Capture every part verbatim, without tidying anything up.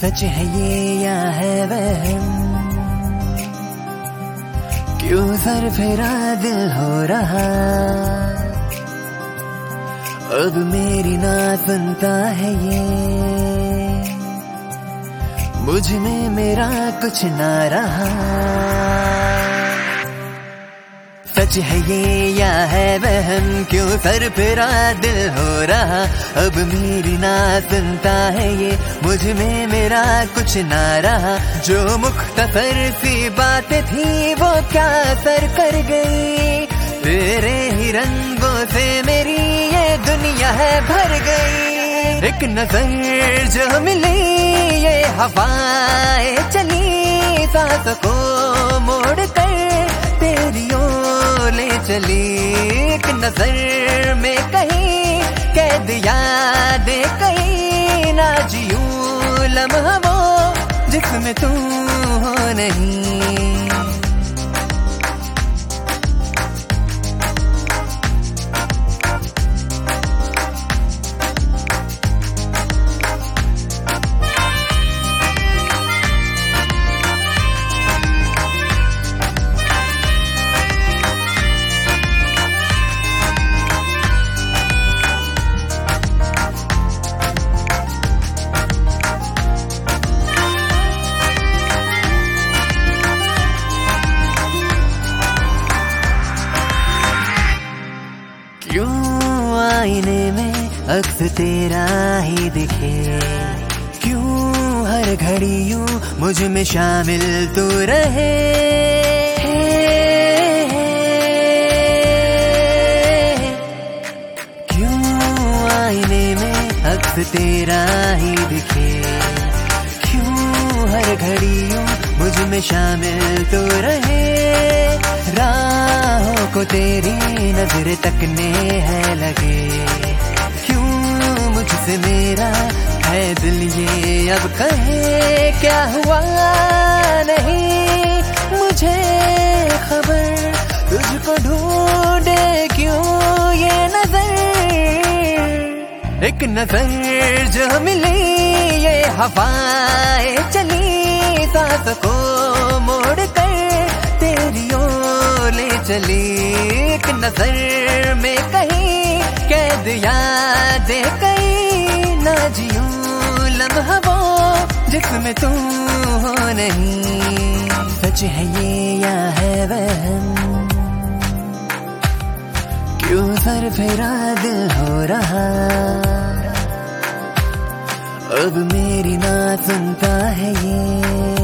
सच है ये या है वहम, क्यों सर फिरा दिल हो रहा, अब मेरी ना सुनता है ये, मुझ में मेरा कुछ ना रहा। सच है ये या है वहम, क्यों सर फिरा दिल हो रहा, अब मेरी ना सुनता है ये, मुझ में मेरा कुछ ना रहा। जो मुख्तसर सी बात थी वो क्या असर कर गई, तेरे ही रंगों से मेरी ये दुनिया है भर गई। एक नजर जो मिली ये हवाएं चली, सांसों को मोड़ कर तेरी ओर ले चली। एक नजर में कहीं कैद यादें, कहीं ना जियूं लम्हा वो जिसमें तू हो नहीं। क्यों आईने में अक्स तेरा ही दिखे, क्यों हर घड़ी यूं मुझ में शामिल तू रहे। क्यों आईने में अक्स तेरा ही दिखे, क्यों हर घड़ी यूं मुझ में शामिल तू रहे। राहों को तेरी नजर तकने है लगे, क्यों मुझसे मेरा है दिल ये अब कहे क्या हुआ नहीं मुझे खबर, तुझको ढूंढे क्यों ये नजर। एक नजर जो मिली ये हवाएं चली, सांसों को मोड़ कर तेरी ओर ले चली। एक नजर में कहीं कैद यादें, कहीं ना जियूं लम्हा वो जिसमें तू हो नहीं। सच है ये या है वहम, क्यों सर फिरा दिल हो रहा, अब मेरी ना सुनता है ये,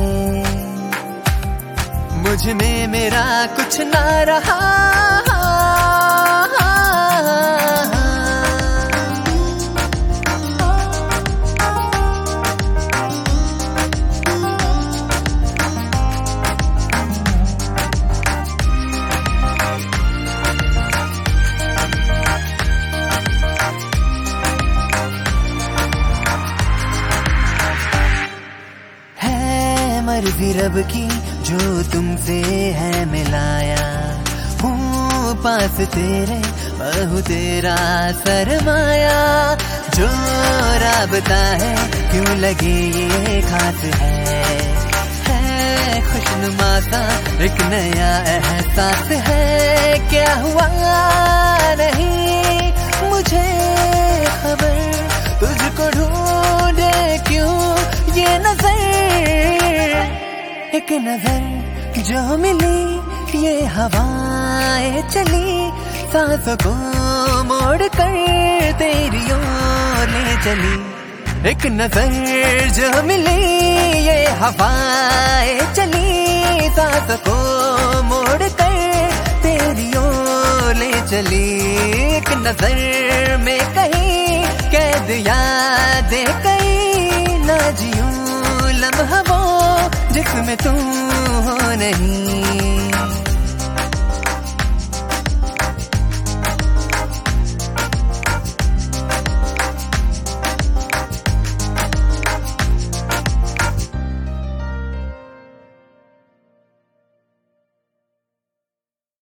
मुझ में मेरा कुछ ना रहा। है मर्जी रब की जो तुमसे है मिलाया, हूँ पास तेरे मैं तेरा सरमाया। जो राबता है क्यों लगे ये खास है, है खुशनुमा सा एक नया एहसास है। क्या हुआ नहीं मुझे खबर, तुझको ढूंढे क्यों ये नजर। एक नजर जो मिली ये हवाएं चली, सांसों को मोड़ कर तेरी ओर ले चली। एक नजर जो मिली ये हवाएं चली, सांसों को मोड़ कर तेरी ओर ले चली। एक नजर में कहीं कैद यादें, कहीं ना जियूं लम्हा वो जिसमें तू हो नहीं।